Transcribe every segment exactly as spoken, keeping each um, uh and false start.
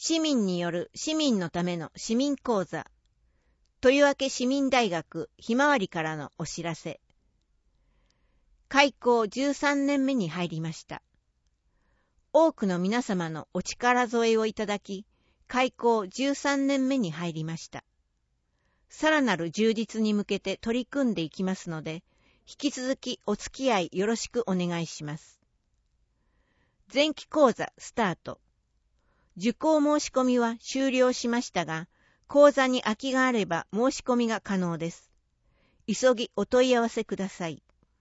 市民による市民のための市民講座。豊明市民大学ひまわりからのお知らせ。開校じゅうさんねんめに入りました。多くの皆様のお力添えをいただき、開校じゅうさんねんめに入りました。さらなる充実に向けて取り組んでいきますので、引き続きお付き合いよろしくお願いします。前期講座スタート。受講申し込みは終了しましたが、講座に空きがあれば申し込みが可能です。急ぎお問い合わせください。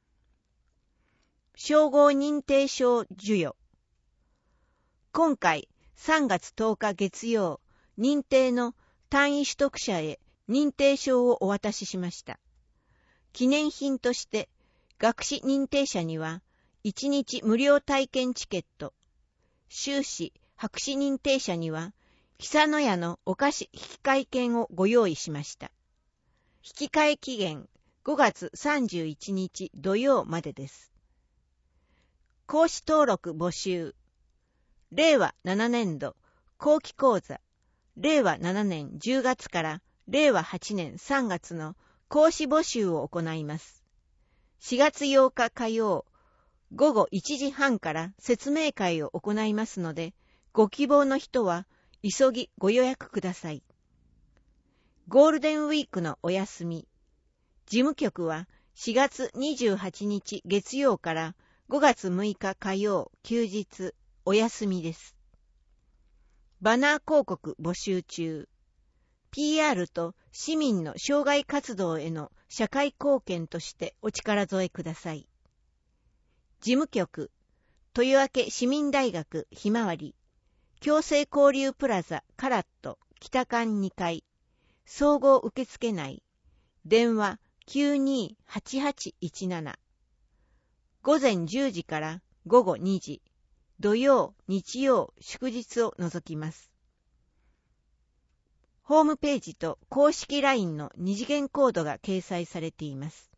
称号認定証授与。今回さんがつとおか月曜、認定の単位取得者へ認定証をお渡ししました。記念品として学士認定者にはいちにち無料体験チケット、修士博士認定者には久野屋のお菓子引換券をご用意しました。引換期限ごがつさんじゅういちにち土曜までです。講師登録募集。れいわななねんど後期講座、れいわななねんじゅうがつかられいわはちねんさんがつの講師募集を行います。しがつようか火曜、ごごいちじはんから説明会を行いますので、ご希望の人は急ぎご予約ください。ゴールデンウィークのお休み。事務局はしがつにじゅうはちにち月曜からごがつむいか火曜休日お休みです。バナー広告募集中。ピーアール と市民の障害活動への社会貢献としてお力添えください。事務局、豊明市民大学ひまわり、共生交流プラザカラット北館にかい、総合受付内、電話 きゅうにーはちはちいちなな、午前じゅうじからごごにじ、土曜、日曜、祝日を除きます。ホームページと公式 ライン の二次元コードが掲載されています。